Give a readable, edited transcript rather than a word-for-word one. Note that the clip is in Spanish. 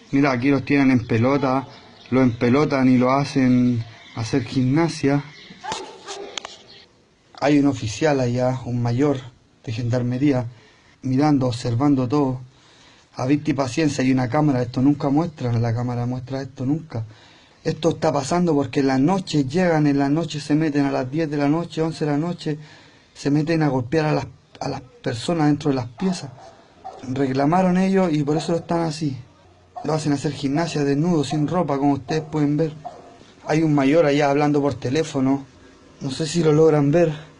Mira, aquí los tienen en pelota, los empelotan y lo hacen hacer gimnasia. Hay un oficial allá, un mayor de gendarmería, mirando, observando todo. A vista y paciencia, hay una cámara, esto nunca muestra, la cámara muestra esto nunca. Esto está pasando porque en las noches llegan, en las noches se meten a las 10 de la noche, 11 de la noche, se meten a golpear a las personas dentro de las piezas. Reclamaron ellos y por eso lo están así. Lo hacen hacer gimnasia desnudo, sin ropa, como ustedes pueden ver. Hay un mayor allá hablando por teléfono. No sé si lo logran ver.